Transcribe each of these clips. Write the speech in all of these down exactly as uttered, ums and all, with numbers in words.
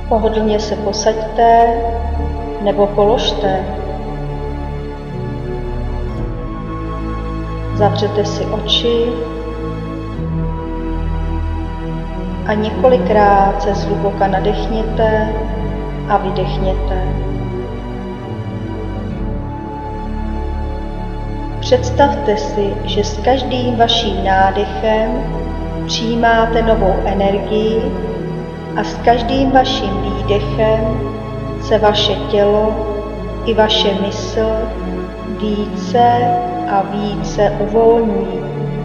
Pohodlně se posaďte nebo položte. Zavřete si oči a několikrát se zhluboka nadechněte a vydechněte. Představte si, že s každým vaším nádechem přijímáte novou energii a s každým vaším výdechem se vaše tělo i vaše mysl více a více uvolňují.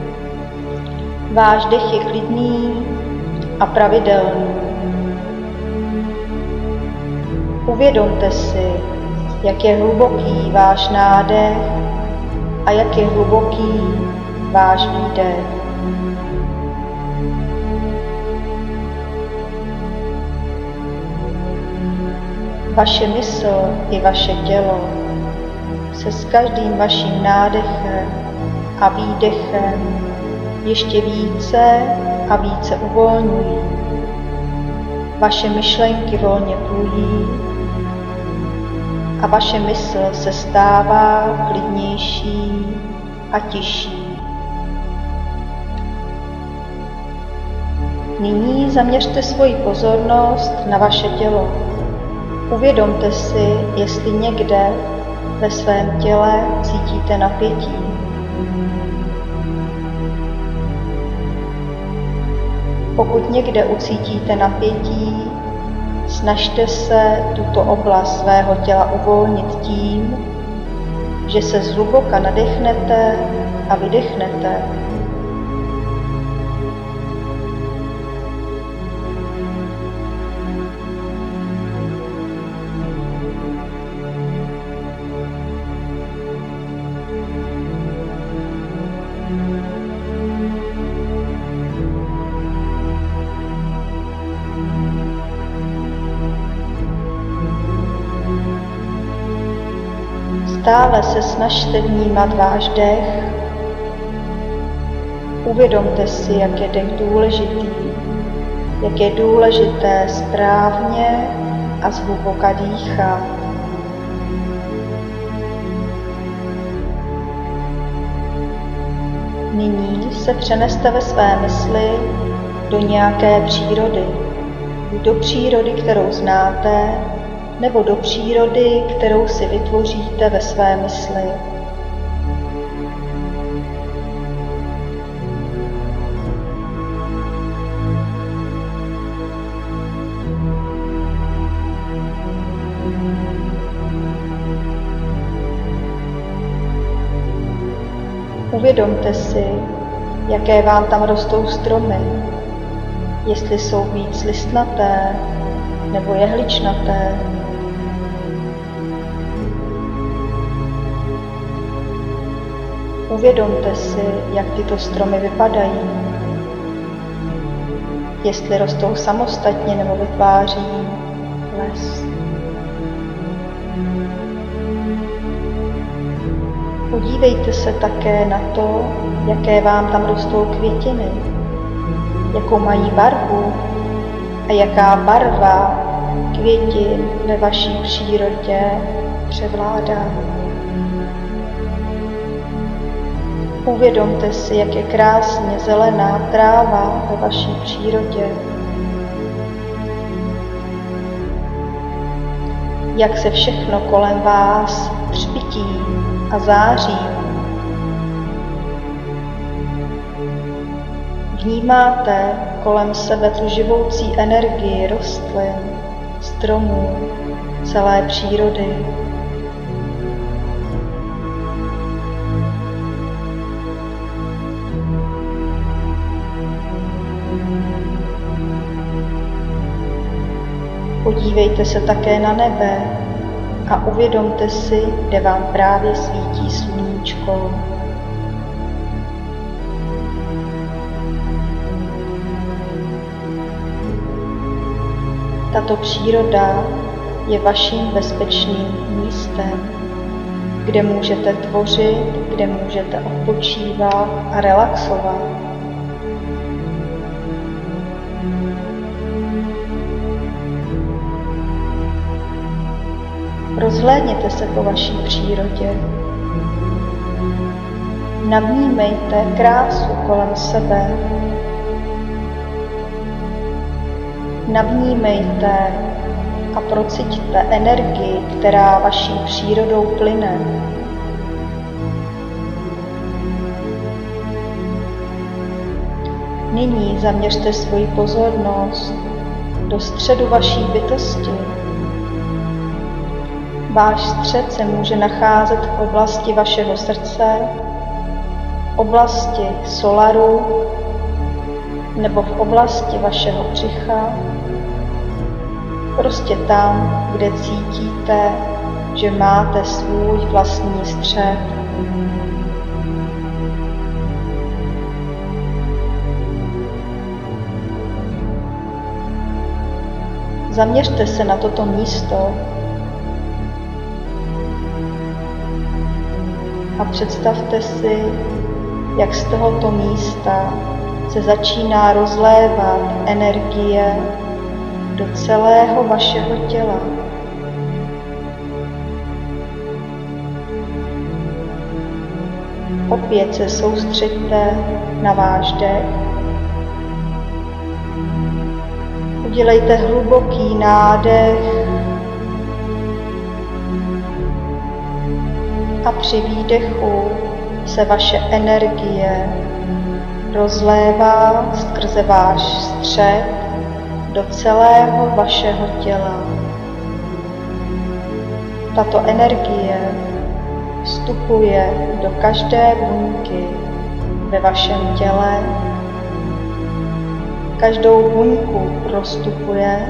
Váš dech je klidný a pravidelný. Uvědomte si, jak je hluboký váš nádech a jak je hluboký váš výdech. Vaše mysl i vaše tělo se s každým vaším nádechem a výdechem ještě více a více uvolňují. Vaše myšlenky volně plují a vaše mysl se stává klidnější a tišší. Nyní zaměřte svoji pozornost na vaše tělo. Uvědomte si, jestli někde ve svém těle cítíte napětí. Pokud někde ucítíte napětí, snažte se tuto oblast svého těla uvolnit tím, že se zhluboka nadechnete a vydechnete. Stále se snažte vnímat váš dech. Uvědomte si, jak je dech důležitý, jak je důležité správně a zhluboka dýchat. Nyní se přeneste ve své mysli do nějaké přírody, do přírody, kterou znáte, nebo do přírody, kterou si vytvoříte ve své mysli. Uvědomte si, jaké vám tam rostou stromy, jestli jsou víc listnaté nebo jehličnaté. Uvědomte si, jak tyto stromy vypadají, jestli rostou samostatně nebo vytváří les. Podívejte se také na to, jaké vám tam rostou květiny, jakou mají barvu a jaká barva květin ve vaší přírodě převládá. Uvědomte si, jak je krásně zelená tráva ve vaší přírodě. Jak se všechno kolem vás třpytí a září. Vnímáte kolem sebe tu živoucí energii rostlin, stromů, celé přírody. Podívejte se také na nebe a uvědomte si, kde vám právě svítí sluníčko. Tato příroda je vaším bezpečným místem, kde můžete tvořit, kde můžete odpočívat a relaxovat. Rozhlédněte se po vaší přírodě. Navnímejte krásu kolem sebe. Navnímejte a prociťte energii, která vaší přírodou plyne. Nyní zaměřte svoji pozornost do středu vaší bytosti. Váš střed se může nacházet v oblasti vašeho srdce, oblasti solaru nebo v oblasti vašeho břicha, prostě tam, kde cítíte, že máte svůj vlastní střed. Zaměřte se na toto místo a představte si, jak z tohoto místa se začíná rozlévat energie do celého vašeho těla. Opět se soustřeďte na váš dech. Udělejte hluboký nádech a při výdechu se vaše energie rozlévá skrze váš střed do celého vašeho těla. Tato energie vstupuje do každé buňky ve vašem těle, každou buňku prostupuje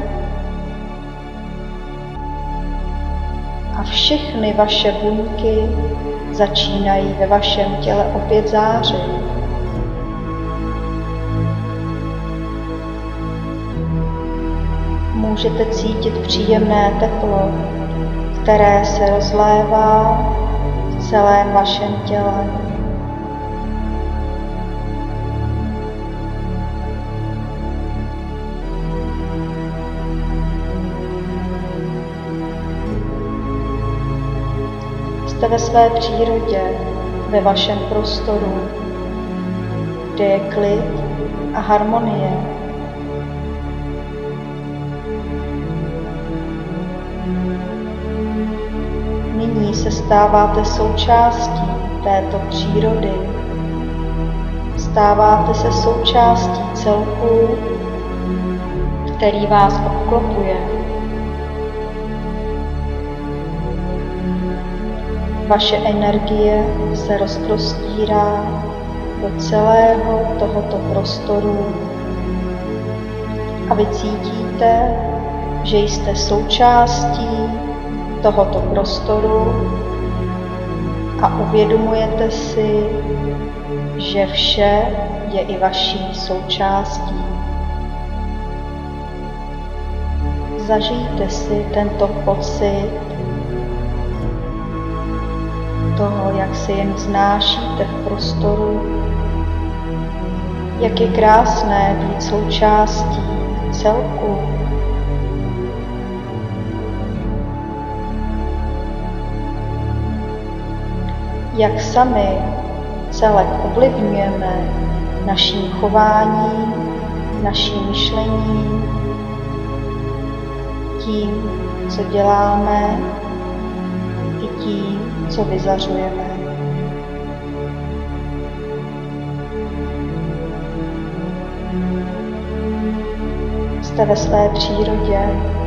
a všechny vaše buňky začínají ve vašem těle opět zářit. Můžete cítit příjemné teplo, které se rozlévá v celém vašem těle. Jste ve své přírodě, ve vašem prostoru, kde je klid a harmonie. Nyní se stáváte součástí této přírody. Stáváte se součástí celku, který vás obklopuje. Vaše energie se rozprostírá do celého tohoto prostoru a vy cítíte, že jste součástí tohoto prostoru a uvědomujete si, že vše je i vaší součástí. Zažijte si tento pocit toho, jak se jen vznášíte v prostoru, jak je krásné být součástí celku. Jak sami celek ovlivňujeme naším chováním, naším myšlením, tím, co děláme, i tím, co vyzařujeme. Jste ve své přírodě,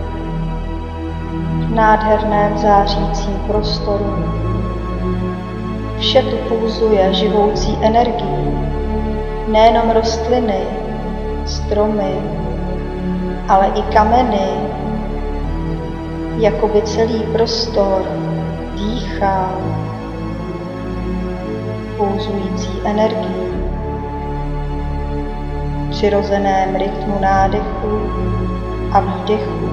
v nádherném zářícím prostoru. Vše tu pulzuje živoucí energií, nejenom rostliny, stromy, ale i kameny, jakoby celý prostor dýchá pulzující energií. V přirozeném rytmu nádechu a výdechu.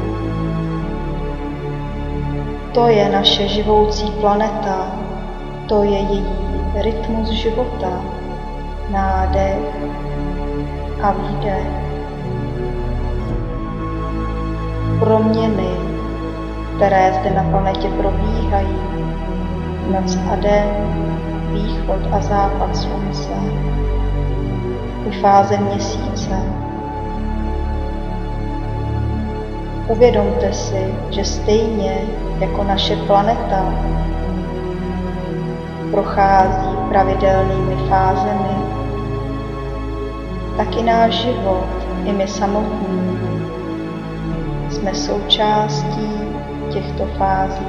To je naše živoucí planeta, to je její rytmus života, nádech a výdech. Proměny které zde na planetě probíhají, noc a den, východ a západ slunce, i fáze měsíce. Uvědomte si, že stejně jako naše planeta prochází pravidelnými fázemi, tak i náš život, i my samotní, jsme součástí těchto fází.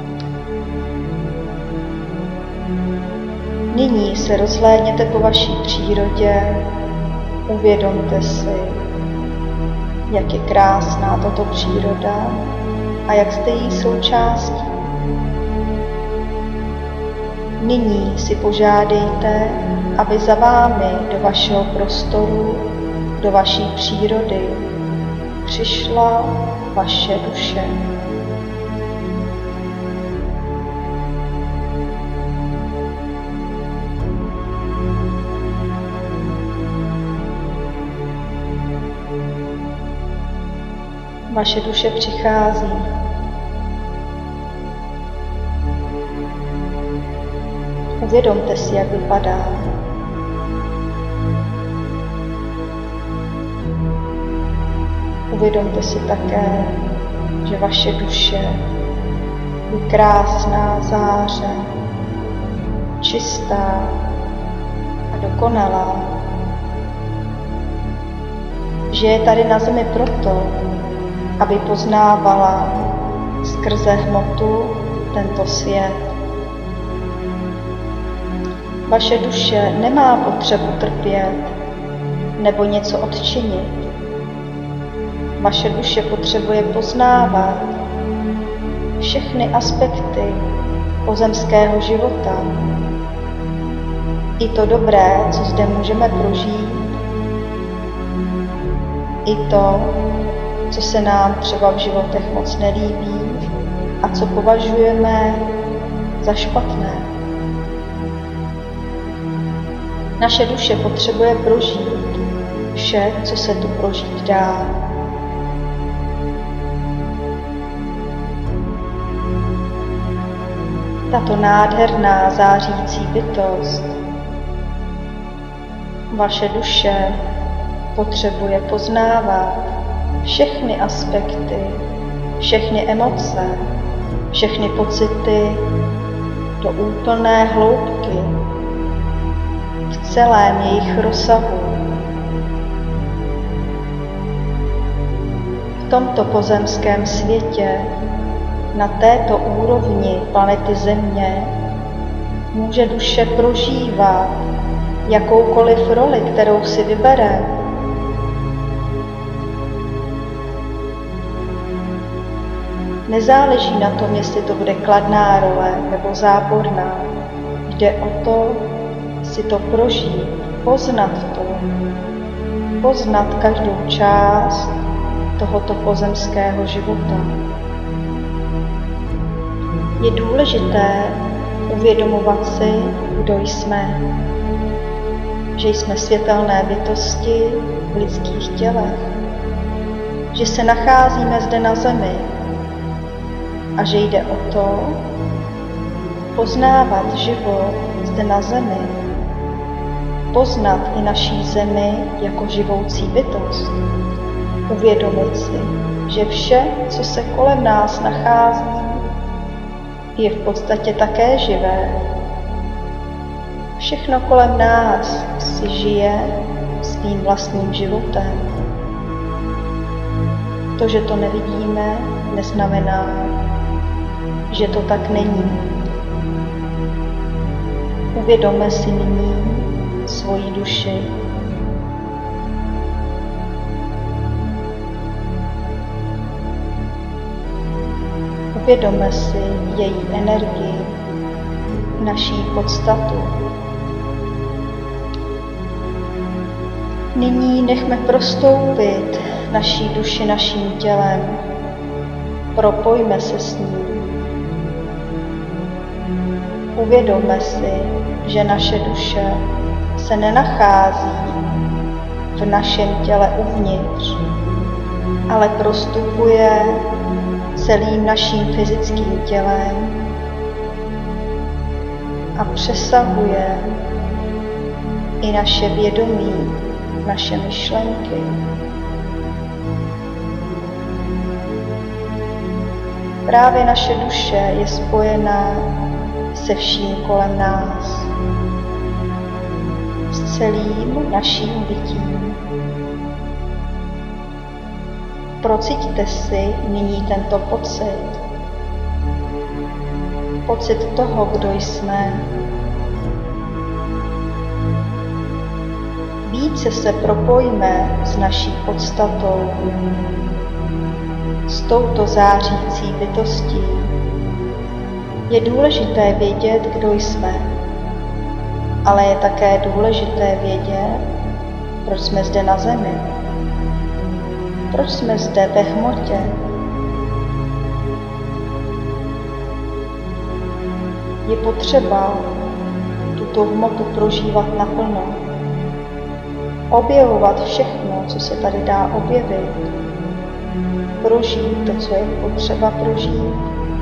Nyní se rozhlédněte po vaší přírodě, uvědomte si, jak je krásná tato příroda a jak jste její součástí. Nyní si požádejte, aby za vámi do vašeho prostoru, do vaší přírody přišla vaše duše. Vaše duše přichází. Uvědomte si, jak vypadá. Uvědomte si také, že vaše duše je krásná záře, čistá a dokonalá. Že je tady na zemi proto, aby poznávala skrze hmotu tento svět. Vaše duše nemá potřebu trpět nebo něco odčinit. Vaše duše potřebuje poznávat všechny aspekty pozemského života. I to dobré, co zde můžeme prožít, i to, co se nám třeba v životech moc nelíbí a co považujeme za špatné. Naše duše potřebuje prožít vše, co se tu prožít dá. Tato nádherná zářící bytost, vaše duše, potřebuje poznávat všechny aspekty, všechny emoce, všechny pocity do úplné hloubky, v celém jejich rozsahu. V tomto pozemském světě, na této úrovni planety Země, může duše prožívat jakoukoliv roli, kterou si vybere. Nezáleží na tom, jestli to bude kladná role nebo záporná. Jde o to, si to prožít, poznat to, poznat každou část tohoto pozemského života. Je důležité uvědomovat si, kdo jsme, že jsme světelné bytosti v lidských tělech, že se nacházíme zde na zemi a že jde o to poznávat život zde na zemi, poznat i naší zemi jako živoucí bytost, uvědomit si, že vše, co se kolem nás nachází, je v podstatě také živé. Všechno kolem nás si žije svým vlastním životem. To, že to nevidíme, neznamená, že to tak není. Uvědomme si nyní svoji duši. Uvědomme si její energii, naší podstatu. Nyní nechme prostoupit naší duši naším tělem. Propojme se s ní. Uvědomme si, že naše duše se nenachází v našem těle uvnitř, ale prostupuje celým naším fyzickým tělem a přesahuje i naše vědomí, naše myšlenky. Právě naše duše je spojená se vším kolem nás, s celým naším bytím. Prociťte si nyní tento pocit. Pocit toho, kdo jsme. Více se propojíme s naší podstatou, s touto zářící bytostí. Je důležité vědět, kdo jsme, ale je také důležité vědět, proč jsme zde na zemi, proč jsme zde ve hmotě. Je potřeba tuto hmotu prožívat naplno, objevovat všechno, co se tady dá objevit, prožít to, co je potřeba prožít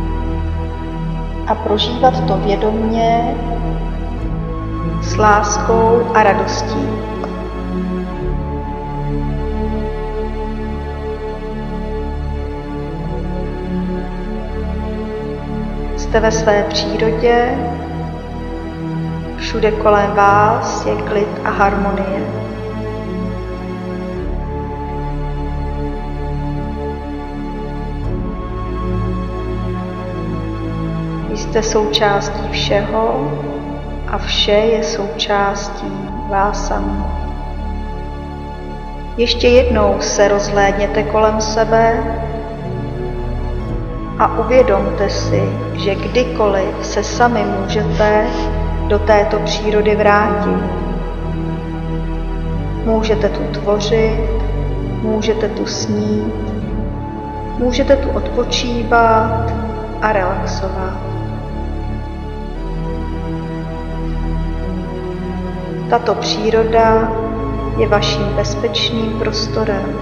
a prožívat to vědomně, s láskou a radostí. Jste ve své přírodě, všude kolem vás je klid a harmonie. Jste součástí všeho a vše je součástí vás samých. Ještě jednou se rozhlédněte kolem sebe a uvědomte si, že kdykoliv se sami můžete do této přírody vrátit. Můžete tu tvořit, můžete tu snít, můžete tu odpočívat a relaxovat. Tato příroda je vaším bezpečným prostorem.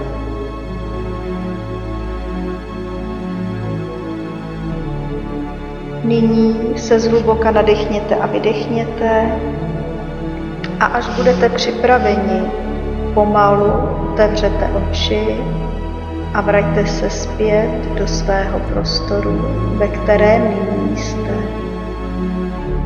Nyní se zhluboka nadechněte a vydechněte a až budete připraveni, pomalu otevřete oči a vraťte se zpět do svého prostoru, ve kterém nyní jste.